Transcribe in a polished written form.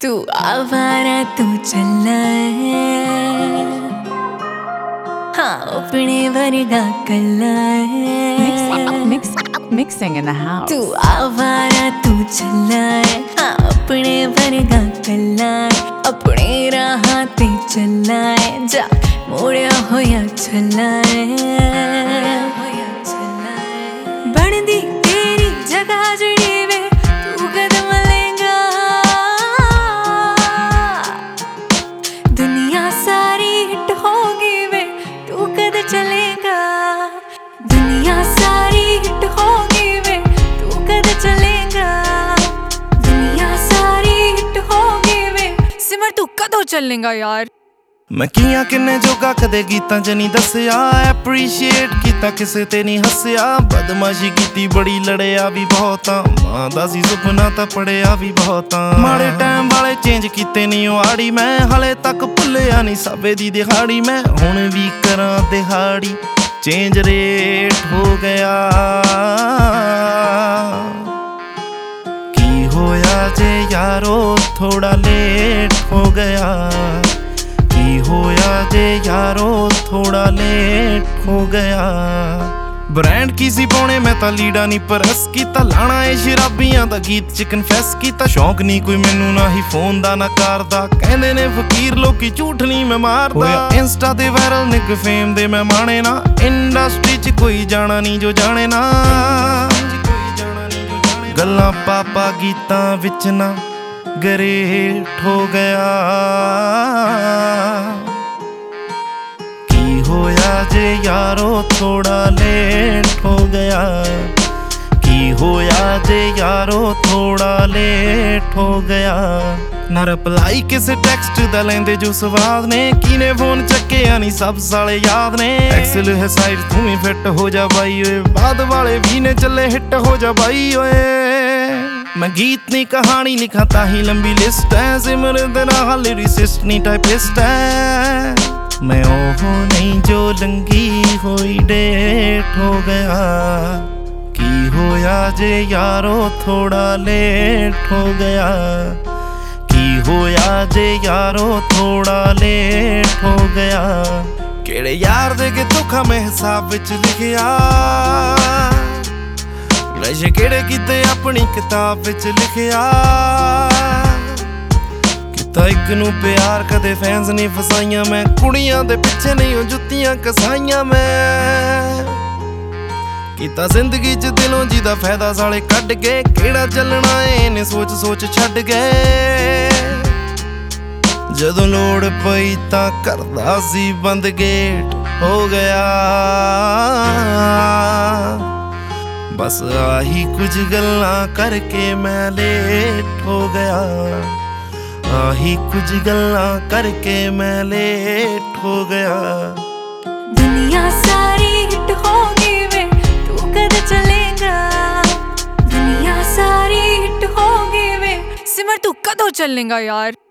तू आवारा तू चला है, हाँ अपने वर्गा कला है। Mixing in the house. तू आवारा तू चला है, हाँ अपने वर्गा कला है। अपने राह ते चला है, जा मोड़िया होया चला है। बनदी तेरी जगह जड़ी वे तू कदम लेगा, दुनिया सारी हिट होगी वे तू कद चलेगा। दुनिया सारी हिट होगी वे तू कद चलेगा। दुनिया सारी हिट होगी वे सिमर तू कदों चलेगा यार। मैं किया किन्ने जोगा कदे गीतां च नहीं दस्सिया, एप्रीशिएट कीता किसे ते नहीं हस्सिया। बदमाशी कीती बड़ी लड़िया भी बहुत, मां दा सी सुपना तां पढ़िया भी बहुत। माड़े टाइम वाले चेंज कीते नहीं आड़ी, मैं हले तक भुल्लिया नहीं साबे दी दिहाड़ी। मैं हुण भी करां दिहाड़ी, चेंज रेट हो गया। की होया जे यारो थोड़ा लेट हो गया। की होया जे यारो थोड़ा लेट हो गया। ब्रांड की सी पाने मैं तां लीड़ा नहीं परस कीता, लाना है शराबियां दा गीत च कन्फेस कीता। शौक नहीं कोई मैनू ना ही फोन दा ना कार दा, कहंदे ने फकीर लोकी झूठ नहीं मैं मारदा। इंस्टा ते वायरल निक फेम दे मैं माने ना, इंडस्ट्री च कोई जाना नहीं जो जाने ना। गल्लां पापा गीतां विच ना गरेट हो गया। की होया जे यारो थोड़ा लेट हो गया। की होया जे यारो थोड़ा लेट हो गया। ना रिप्लाई किसे टेक्स्ट दा लेंदे जो स्वाद ने, कीने फोन चक्किया नहीं सब साले याद ने। एक्सेल है साइड तू ही फिट हो जा बाई ओए, बाद वाले भी ने चले हिट हो जा बाई ओए। मैं गीत नहीं कहानी लिखा ताही लंबी लिस्ट है, सिमर तेरा हाल लिरिसिस्ट नहीं टाइपिस्ट है। मैं ओहो नहीं जो लंगी होई डेट हो गया। की होया जे यारो थोड़ा लेट हो गया। की होया जे यारो थोड़ा लेट हो गया। केड़े यार दे के धोखा मैं हिसाब विच लिखिया, नशे केड़े कीते अपनी किताब विच लिखिया। किता इक नू प्यार कदे फैंस नहीं फसाइयां, मैं कुड़ियां दे पिछे नहीं हो जुत्तियां कसाइयां। मैं किता जिंदगी च दिलों जिदा फायदा साले कड्ड के, केड़ा चलना इन्हें सोच सोच छड्ड गए। जदों लोड़ पई तां करदा सी बंद गेट हो गया। बस आही कुछ गल्लां करके मैं लेट हो गया। आही कुछ गल्लां करके मैं लेट हो गया। दुनिया सारी हिट होगी वे तू कद चलेगा। दुनिया सारी हिट होगी वे सिमर तू कदों चलेगा यार।